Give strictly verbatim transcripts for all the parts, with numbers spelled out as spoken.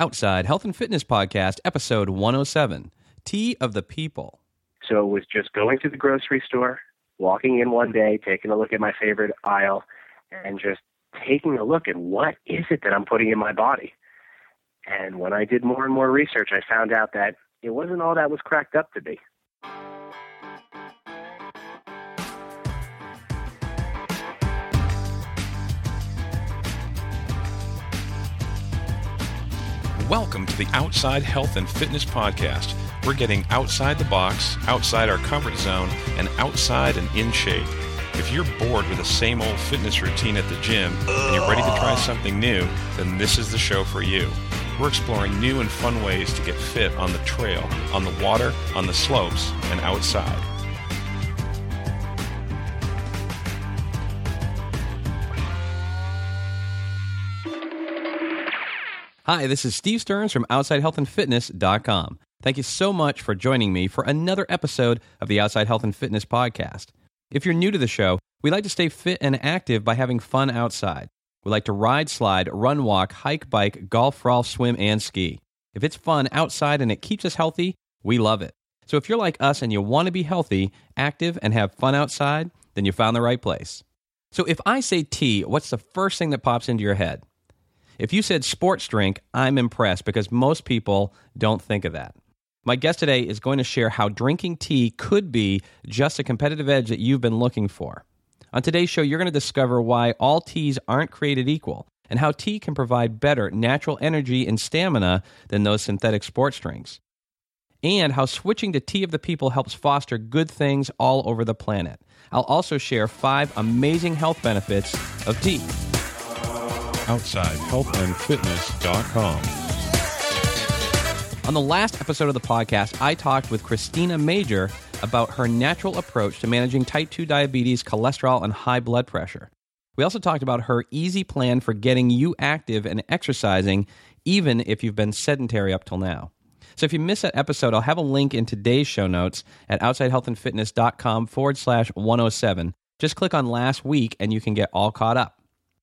Outside Health and Fitness Podcast, episode one oh seven, Tea of the People. So it was just going to the grocery store, walking in one day, taking a look at my favorite aisle, and just taking a look at what is it that I'm putting in my body. And when I did more and more research, I found out that it wasn't all that was cracked up to be. Welcome to the Outside Health and Fitness Podcast. We're getting outside the box, outside our comfort zone, and outside and in shape. If you're bored with the same old fitness routine at the gym and you're ready to try something new, then this is the show for you. We're exploring new and fun ways to get fit on the trail, on the water, on the slopes, and outside. Hi, this is Steve Stearns from outside health and fitness dot com. Thank you so much for joining me for another episode of the Outside Health and Fitness Podcast. If you're new to the show, we like to stay fit and active by having fun outside. We like to ride, slide, run, walk, hike, bike, golf, golf, swim, and ski. If it's fun outside and it keeps us healthy, we love it. So if you're like us and you want to be healthy, active, and have fun outside, then you found the right place. So if I say tea, what's the first thing that pops into your head? If you said sports drink, I'm impressed because most people don't think of that. My guest today is going to share how drinking tea could be just a competitive edge that you've been looking for. On today's show, you're going to discover why all teas aren't created equal and how tea can provide better natural energy and stamina than those synthetic sports drinks. And how switching to Tea of the People helps foster good things all over the planet. I'll also share five amazing health benefits of tea. outside health and fitness dot com. On the last episode of the podcast, I talked with Christina Major about her natural approach to managing type two diabetes, cholesterol, and high blood pressure. We also talked about her easy plan for getting you active and exercising, even if you've been sedentary up till now. So if you missed that episode, I'll have a link in today's show notes at outside health and fitness dot com forward slash one oh seven. Just click on last week and you can get all caught up.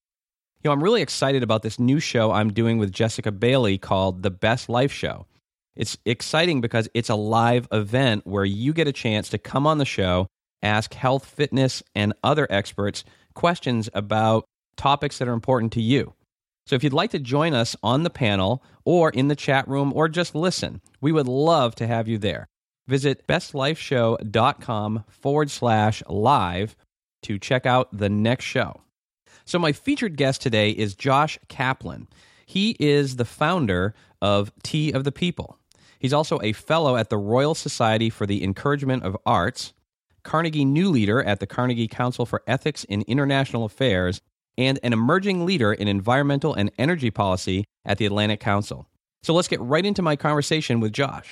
You know, I'm really excited about this new show I'm doing with Jessica Bailey called The Best Life Show. It's exciting because it's a live event where you get a chance to come on the show, ask health, fitness, and other experts questions about topics that are important to you. So if you'd like to join us on the panel or in the chat room or just listen, we would love to have you there. Visit bestlifeshow.com forward slash live to check out the next show. So my featured guest today is Josh Kaplan. He is the founder of Tea of the People. He's also a fellow at the Royal Society for the Encouragement of Arts, Carnegie New Leader at the Carnegie Council for Ethics in International Affairs, and an emerging leader in environmental and energy policy at the Atlantic Council. So let's get right into my conversation with Josh.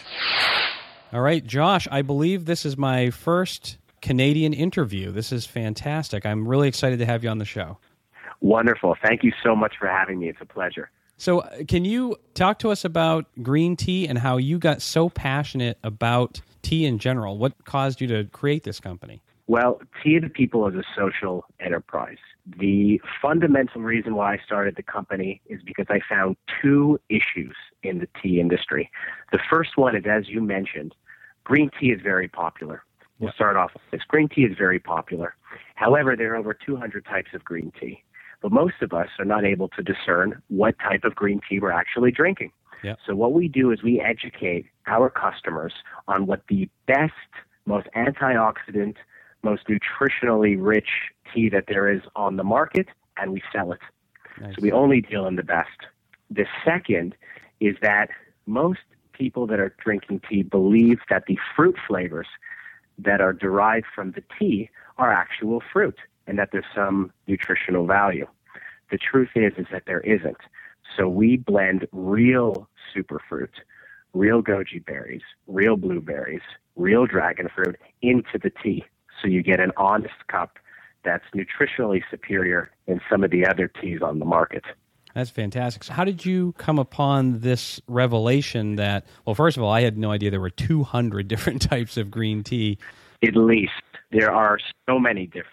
All right, Josh, I believe this is my first Canadian interview. This is fantastic. I'm really excited to have you on the show. Wonderful. Thank you so much for having me. It's a pleasure. So uh, can you talk to us about green tea and how you got so passionate about tea in general? What caused you to create this company? Well, Tea of the People is a social enterprise. The fundamental reason why I started the company is because I found two issues in the tea industry. The first one is, as you mentioned, green tea is very popular. We'll start off with this. Green tea is very popular. However, there are over two hundred types of green tea. But most of us are not able to discern what type of green tea we're actually drinking. Yep. So what we do is we educate our customers on what the best, most antioxidant, most nutritionally rich tea that there is on the market, and we sell it. Nice. So we only deal in the best. The second is that most people that are drinking tea believe that the fruit flavors that are derived from the tea are actual fruit, and that there's some nutritional value. The truth is, is that there isn't. So we blend real superfruit, real goji berries, real blueberries, real dragon fruit into the tea. So you get an honest cup that's nutritionally superior than some of the other teas on the market. That's fantastic. So how did you come upon this revelation that, well, first of all, I had no idea there were two hundred different types of green tea. At least. There are so many different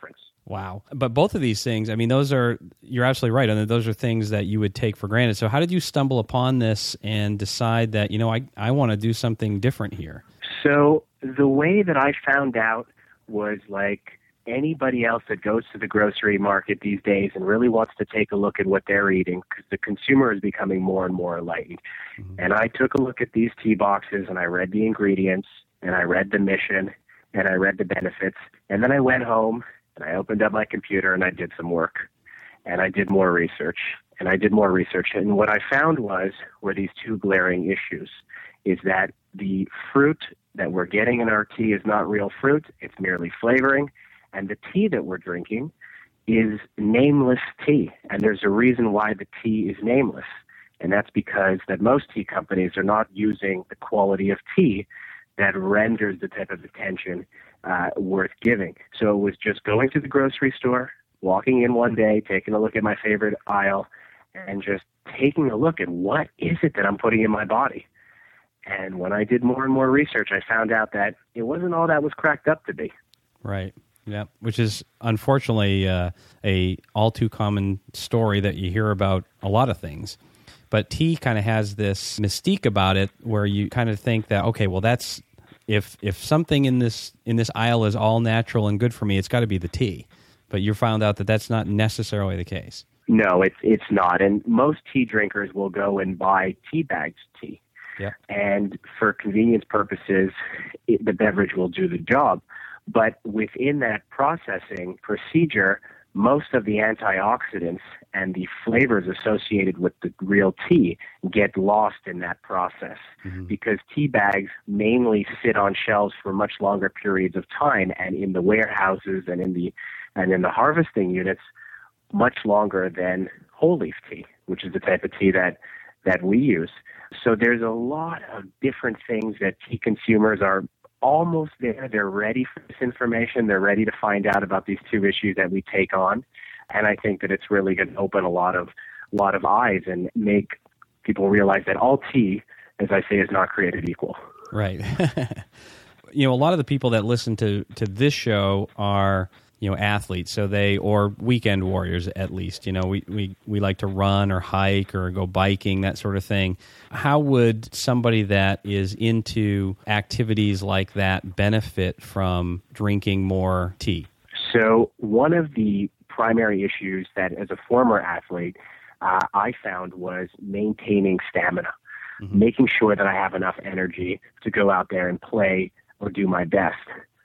Wow. But both of these things, I mean, those are, you're absolutely right. And those are things that you would take for granted. So how did you stumble upon this and decide that, you know, I, I want to do something different here? So the way that I found out was like anybody else that goes to the grocery market these days and really wants to take a look at what they're eating, because the consumer is becoming more and more enlightened. Mm-hmm. And I took a look at these tea boxes and I read the ingredients and I read the mission and I read the benefits. And then I went home and I opened up my computer and I did some work and I did more research and I did more research. And what I found was were these two glaring issues, is that the fruit that we're getting in our tea is not real fruit. It's merely flavoring. And the tea that we're drinking is nameless tea. And there's a reason why the tea is nameless. And that's because that most tea companies are not using the quality of tea that renders the type of attention uh, worth giving. So it was just going to the grocery store, walking in one day, taking a look at my favorite aisle, and just taking a look at what is it that I'm putting in my body. And when I did more and more research, I found out that it wasn't all that was cracked up to be. Right. Yeah, which is unfortunately uh, a all too common story that you hear about a lot of things. But tea kind of has this mystique about it where you kind of think that, okay, well, that's if if something in this in this aisle is all natural and good for me, it's got to be the tea. But you found out that that's not necessarily the case. No, it's it's not. And most tea drinkers will go and buy tea bags of tea. Yeah. And for convenience purposes, it, the beverage will do the job. But within that processing procedure, most of the antioxidants and the flavors associated with the real tea get lost in that process, mm-hmm. because tea bags mainly sit on shelves for much longer periods of time, and in the warehouses and in the and in the harvesting units, much longer than whole leaf tea, which is the type of tea that that we use. So there's a lot of different things that tea consumers are almost there. They're ready for this information. They're ready to find out about these two issues that we take on. And I think that it's really going to open a lot of lot of eyes and make people realize that all tea, as I say, is not created equal. Right. You know, a lot of the people that listen to, to this show are, you know, athletes, so they, or weekend warriors at least. You know, we, we, we like to run or hike or go biking, that sort of thing. How would somebody that is into activities like that benefit from drinking more tea? So one of the primary issues that as a former athlete uh, I found was maintaining stamina, mm-hmm. making sure that I have enough energy to go out there and play or do my best.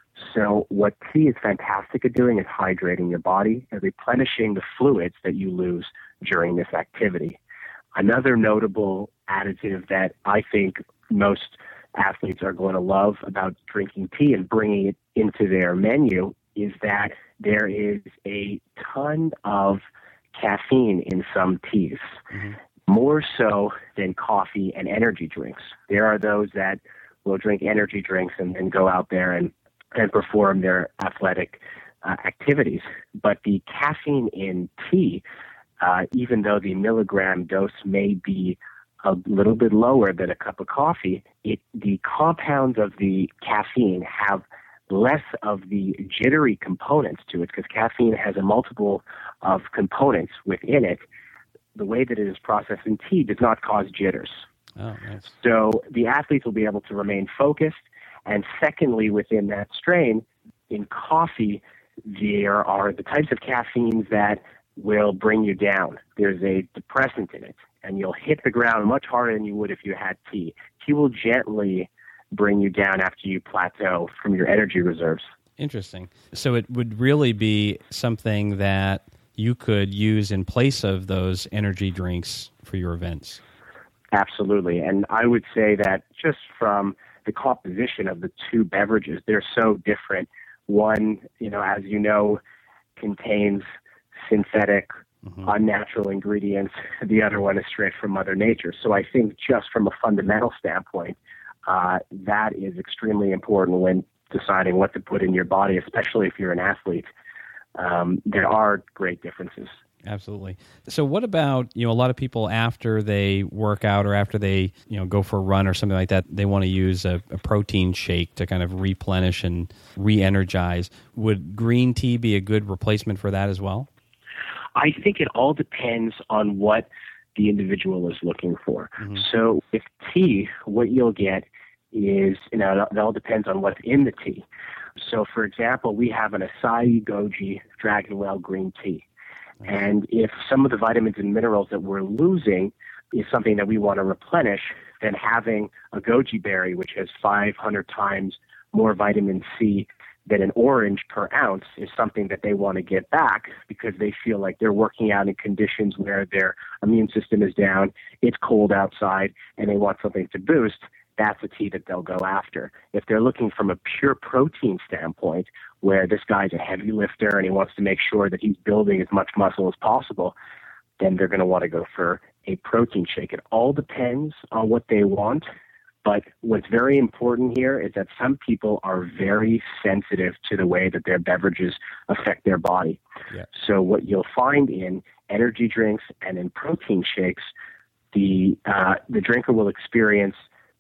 So what tea is fantastic at doing is hydrating your body and replenishing the fluids that you lose during this activity. Another notable additive that I think most athletes are going to love about drinking tea and bringing it into their menu is that there is a ton of caffeine in some teas, mm-hmm. more so than coffee and energy drinks. There are those that will drink energy drinks and, and go out there and and perform their athletic uh, activities. But the caffeine in tea, uh, even though the milligram dose may be a little bit lower than a cup of coffee, it the compounds of the caffeine have less of the jittery components to it, because caffeine has a multiple of components within it. The way that it is processed in tea does not cause jitters. Oh, nice. So the athletes will be able to remain focused. And secondly, within that strain, in coffee, there are the types of caffeines that will bring you down. There's a depressant in it, and you'll hit the ground much harder than you would if you had tea. Tea will gently bring you down after you plateau from your energy reserves. Interesting. So it would really be something that you could use in place of those energy drinks for your events. Absolutely. And I would say that just from the composition of the two beverages, they're so different. One, you know, as you know, contains synthetic, mm-hmm. unnatural ingredients. The other one is straight from Mother Nature. So I think just from a fundamental standpoint, uh, that is extremely important when deciding what to put in your body, especially if you're an athlete. Um, there are great differences. Absolutely. So what about, you know, a lot of people after they work out or after they, you know, go for a run or something like that, they want to use a, a protein shake to kind of replenish and re-energize. Would green tea be a good replacement for that as well? I think it all depends on what the individual is looking for. Mm-hmm. So with tea, what you'll get is, you know, it all depends on what's in the tea. So for example, we have an Acai Goji Dragon Well green tea. And if some of the vitamins and minerals that we're losing is something that we want to replenish, then having a goji berry, which has five hundred times more vitamin C than an orange per ounce, is something that they want to get back because they feel like they're working out in conditions where their immune system is down, it's cold outside, and they want something to boost. That's a tea that they'll go after. If they're looking from a pure protein standpoint, where this guy's a heavy lifter and he wants to make sure that he's building as much muscle as possible, then they're going to want to go for a protein shake. It all depends on what they want, but what's very important here is that some people are very sensitive to the way that their beverages affect their body. Yeah. So what you'll find in energy drinks and in protein shakes, the uh, the drinker will experience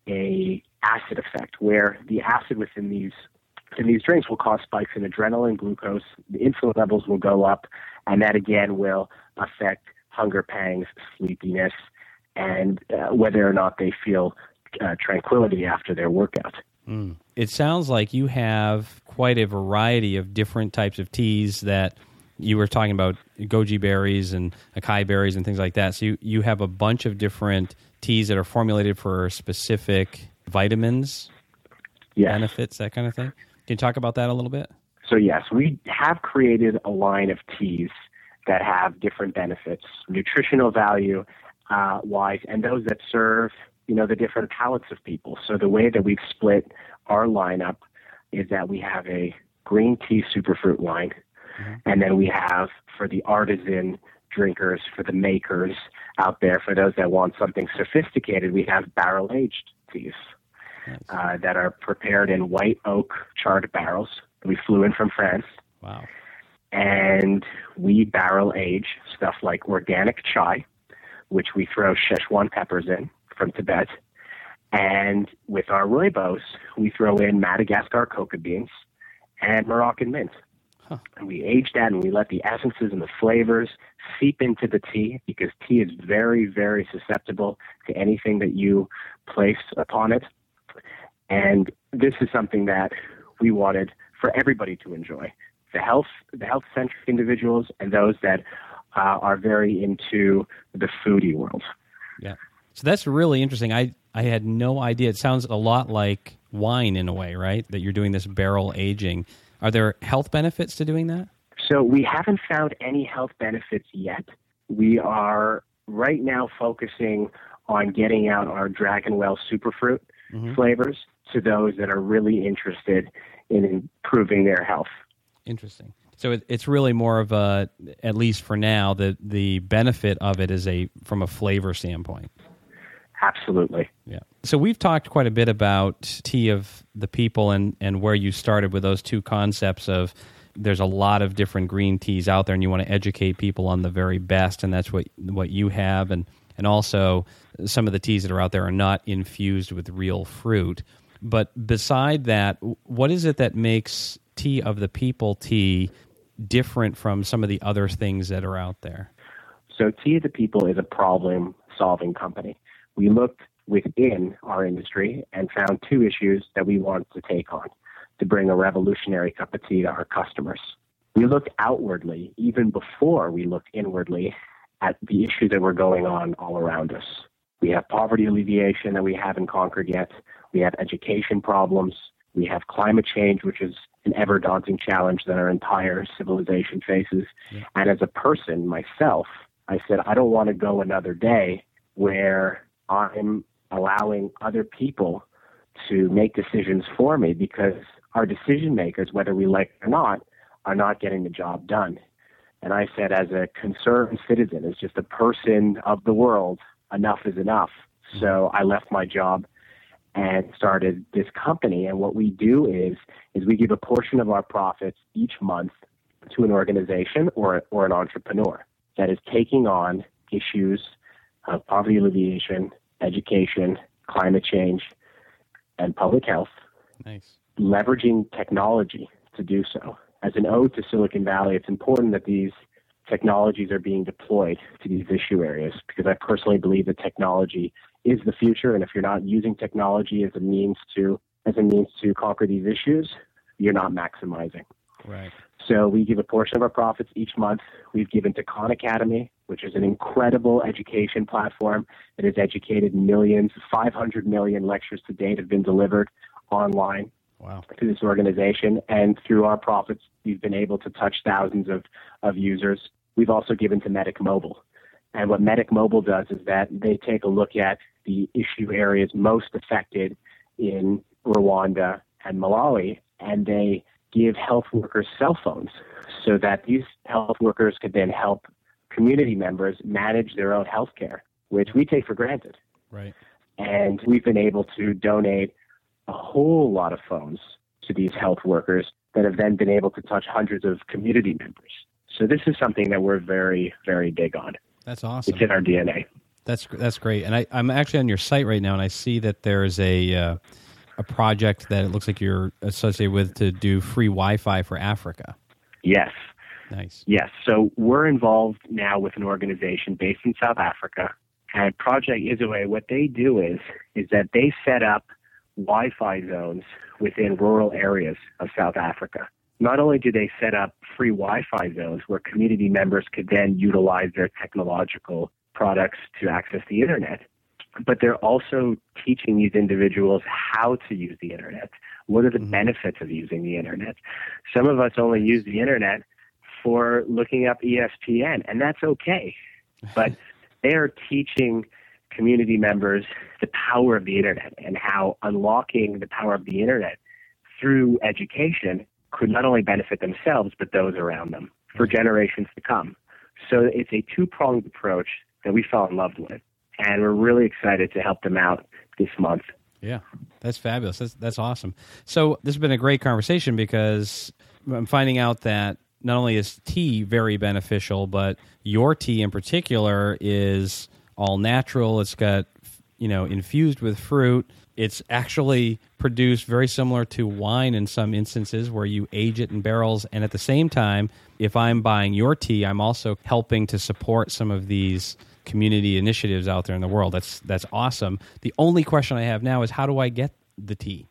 a acid effect where the acid within these in these drinks will cause spikes in adrenaline, glucose, the insulin levels will go up, and that again will affect hunger pangs, sleepiness, and uh, whether or not they feel uh, tranquility after their workout. Mm. It sounds like you have quite a variety of different types of teas that you were talking about, goji berries and acai berries and things like that. So you, you have a bunch of different teas that are formulated for specific vitamins, yes. benefits, that kind of thing. Can you talk about that a little bit? So yes, we have created a line of teas that have different benefits, nutritional value uh, wise, and those that serve, you know, the different palates of people. So the way that we've split our lineup is that we have a green tea superfruit line, mm-hmm. and then we have for the artisan drinkers, for the makers out there, for those that want something sophisticated, we have barrel-aged teas nice. uh, that are prepared in white oak charred barrels. We flew in from France. Wow. And we barrel-age stuff like organic chai, which we throw Szechuan peppers in from Tibet. And with our rooibos, we throw in Madagascar coca beans and Moroccan mint. Huh. And we age that and we let the essences and the flavors seep into the tea because tea is very, very susceptible to anything that you place upon it. And this is something that we wanted for everybody to enjoy. The health, the health-centric individuals and those that uh, are very into the foodie world. Yeah. So that's really interesting. I, I had no idea. It sounds a lot like wine in a way, right? That you're doing this barrel aging. Are there health benefits to doing that? So we haven't found any health benefits yet. We are right now focusing on getting out our Dragon Well Superfruit mm-hmm. flavors to those that are really interested in improving their health. Interesting. So it, it's really more of a, at least for now, the the benefit of it is a from a flavor standpoint. Absolutely. Yeah. So we've talked quite a bit about tea of the people and, and where you started with those two concepts of there's a lot of different green teas out there and you want to educate people on the very best, and that's what what you have. And, and also some of the teas that are out there are not infused with real fruit. But beside that, what is it that makes tea of the people tea different from some of the other things that are out there? So Tea of the People is a problem-solving company. We looked within our industry and found two issues that we wanted to take on to bring a revolutionary cup of tea to our customers. We looked outwardly, even before we looked inwardly, at the issues that were going on all around us. We have poverty alleviation that we haven't conquered yet. We have education problems. We have climate change, which is an ever-daunting challenge that our entire civilization faces. Yeah. And as a person, myself, I said, I don't want to go another day where I'm allowing other people to make decisions for me because our decision makers, whether we like it or not, are not getting the job done. And I said, as a concerned citizen, as just a person of the world, enough is enough. Mm-hmm. So I left my job and started this company. And what we do is, is we give a portion of our profits each month to an organization or, or an entrepreneur. that is taking on issues of poverty alleviation, education, climate change, and public health, nice. leveraging technology to do so. As an ode to Silicon Valley, it's important that these technologies are being deployed to these issue areas, because I personally believe that technology is the future, and if you're not using technology as a means to as a means to conquer these issues, you're not maximizing. Right. So we give a portion of our profits each month. We've given to Khan Academy, which is an incredible education platform that has educated millions. five hundred million lectures to date have been delivered online. Wow. Through this organization, and through our profits, we've been able to touch thousands of, of users. We've also given to Medic Mobile. And what Medic Mobile does is that they take a look at the issue areas most affected in Rwanda and Malawi, and they give health workers cell phones so that these health workers could then help community members manage their own health care, which we take for granted. Right. And we've been able to donate a whole lot of phones to these health workers that have then been able to touch hundreds of community members. So this is something that we're very, very big on. That's awesome. It's in our D N A. That's that's great. And I, I'm actually on your site right now, and I see that there's a uh, a project that it looks like you're associated with to do free Wi-Fi for Africa. Yes. Nice. Yes. So we're involved now with an organization based in South Africa. And Project Izue, what they do is, is that they set up Wi-Fi zones within rural areas of South Africa. Not only do they set up free Wi-Fi zones where community members could then utilize their technological products to access the internet, but they're also teaching these individuals how to use the internet. What are the mm-hmm. benefits of using the internet? Some of us only use the internet for looking up E S P N, and that's okay. But they are teaching community members the power of the internet and how unlocking the power of the internet through education could not only benefit themselves, but those around them for generations to come. So it's a two-pronged approach that we fell in love with, and we're really excited to help them out this month. Yeah, that's fabulous. That's, that's awesome. So this has been a great conversation because I'm finding out that not only is tea very beneficial, but your tea in particular is all natural. It's got, you know, infused with fruit. It's actually produced very similar to wine in some instances where you age it in barrels. And at the same time, if I'm buying your tea, I'm also helping to support some of these community initiatives out there in the world. That's that's awesome. The only question I have now is, how do I get the tea?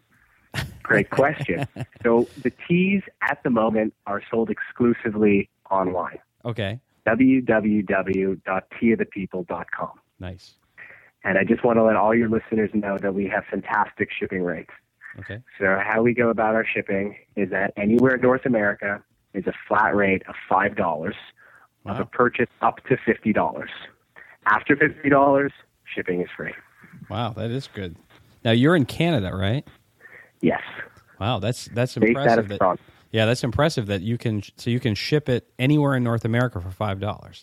Great question. So the teas at the moment are sold exclusively online. Okay. w w w dot tea of the people dot com. Nice. And I just want to let all your listeners know that we have fantastic shipping rates. Okay. So how we go about our shipping is that anywhere in North America is a flat rate of five dollars wow. of a purchase up to fifty dollars. After fifty dollars, shipping is free. Wow, that is good. Now, you're in Canada, right? Yes. Wow, that's that's Based impressive. Out of that, France. yeah, that's impressive that you can so you can ship it anywhere in North America for five dollars.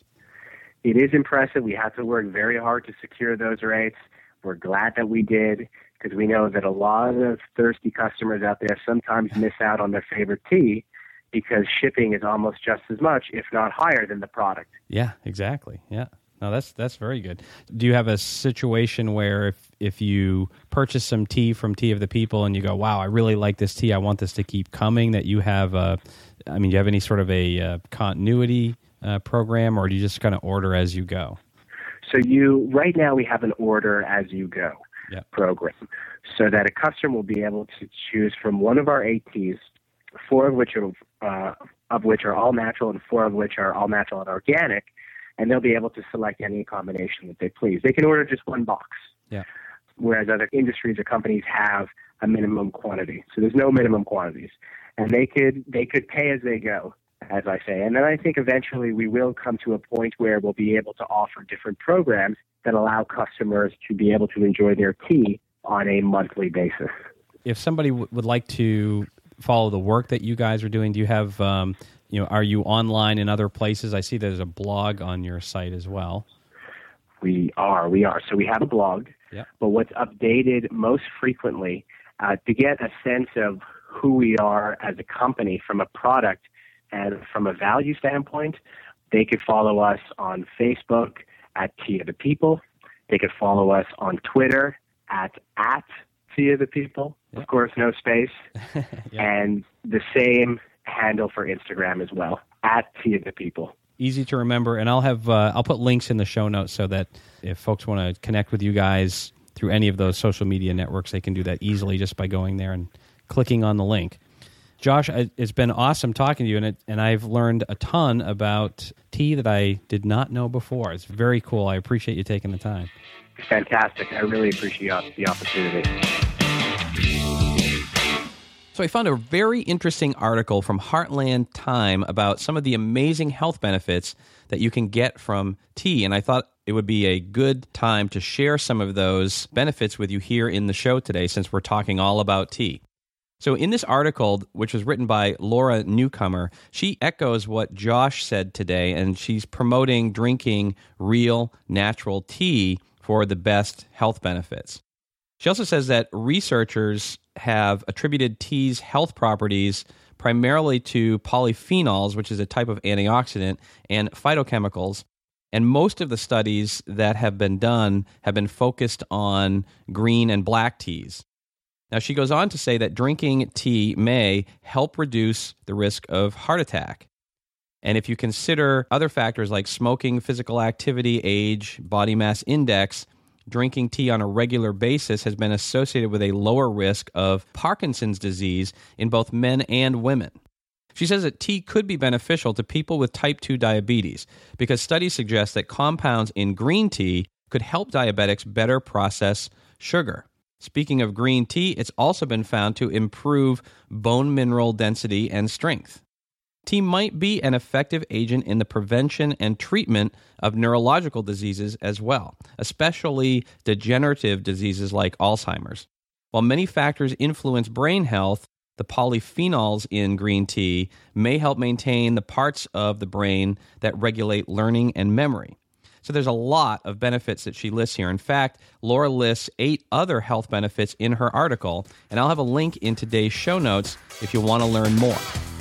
It is impressive. We had to work very hard to secure those rates. We're glad that we did, because we know that a lot of thirsty customers out there sometimes miss out on their favorite tea because shipping is almost just as much, if not higher, than the product. Yeah, exactly. Yeah. No, that's that's very good. Do you have a situation where if, if you purchase some tea from Tea of the People and you go, wow, I really like this tea, I want this to keep coming, that you have, a, I mean, do you have any sort of a uh, continuity uh, program, or do you just kind of order as you go? So you, right now we have an order as you go yep. program, so that a customer will be able to choose from one of our eight teas, four of which are, uh, of which are all natural and four of which are all natural and organic, and they'll be able to select any combination that they please. They can order just one box, yeah. whereas other industries or companies have a minimum quantity. So there's no minimum quantities, and they could they could pay as they go, as I say. And then I think eventually we will come to a point where we'll be able to offer different programs that allow customers to be able to enjoy their tea on a monthly basis. If somebody w- would like to follow the work that you guys are doing, do you have, um, you know, are you online in other places? I see there's a blog on your site as well. We are, we are. So we have a blog, yep. but what's updated most frequently uh, to get a sense of who we are as a company from a product and from a value standpoint, they could follow us on Facebook at Tea of the People. They could follow us on Twitter at, at Tea of the People. Yep. Of course, no space. Yep. And the same handle for Instagram as well, at Tea of the People. Easy to remember, and I'll have uh, I'll put links in the show notes so that if folks want to connect with you guys through any of those social media networks, they can do that easily just by going there and clicking on the link. Josh, it's been awesome talking to you, and it, and I've learned a ton about tea that I did not know before. It's very cool. I appreciate you taking the time. Fantastic. I really appreciate the opportunity. So I found a very interesting article from Heartland Time about some of the amazing health benefits that you can get from tea, and I thought it would be a good time to share some of those benefits with you here in the show today, since we're talking all about tea. So in this article, which was written by Laura Newcomer, she echoes what Josh said today, and she's promoting drinking real, natural tea for the best health benefits. She also says that researchers have attributed tea's health properties primarily to polyphenols, which is a type of antioxidant, and phytochemicals. And most of the studies that have been done have been focused on green and black teas. Now, she goes on to say that drinking tea may help reduce the risk of heart attack. And if you consider other factors like smoking, physical activity, age, body mass index, drinking tea on a regular basis has been associated with a lower risk of Parkinson's disease in both men and women. She says that tea could be beneficial to people with type two diabetes because studies suggest that compounds in green tea could help diabetics better process sugar. Speaking of green tea, it's also been found to improve bone mineral density and strength. Tea might be an effective agent in the prevention and treatment of neurological diseases as well, especially degenerative diseases like Alzheimer's. While many factors influence brain health, the polyphenols in green tea may help maintain the parts of the brain that regulate learning and memory. So there's a lot of benefits that she lists here. In fact, Laura lists eight other health benefits in her article, and I'll have a link in today's show notes if you want to learn more.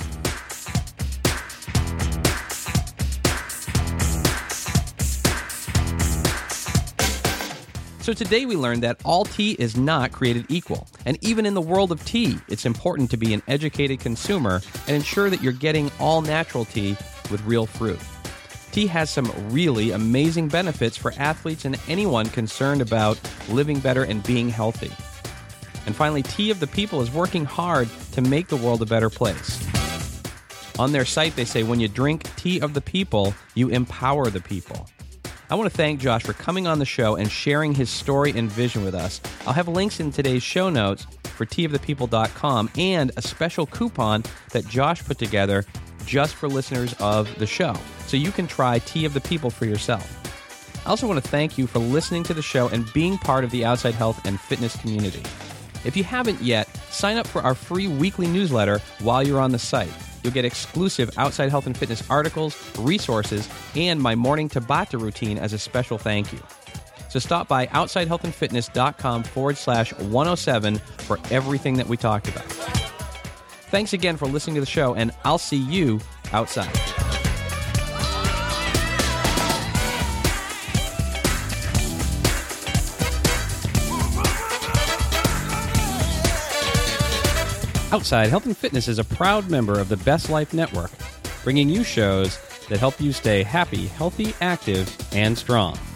So today we learned that all tea is not created equal. And even in the world of tea, it's important to be an educated consumer and ensure that you're getting all natural tea with real fruit. Tea has some really amazing benefits for athletes and anyone concerned about living better and being healthy. And finally, Tea of the People is working hard to make the world a better place. On their site, they say, when you drink Tea of the People, you empower the people. I want to thank Josh for coming on the show and sharing his story and vision with us. I'll have links in today's show notes for tea of the people dot com and a special coupon that Josh put together just for listeners of the show, so you can try Tea of the People for yourself. I also want to thank you for listening to the show and being part of the Outside Health and Fitness community. If you haven't yet, sign up for our free weekly newsletter while you're on the site. You'll get exclusive Outside Health and Fitness articles, resources, and my morning Tabata routine as a special thank you. So stop by outside health and fitness dot com forward slash one oh seven for everything that we talked about. Thanks again for listening to the show, and I'll see you outside. Outside Health and Fitness is a proud member of the Best Life Network, bringing you shows that help you stay happy, healthy, active, and strong.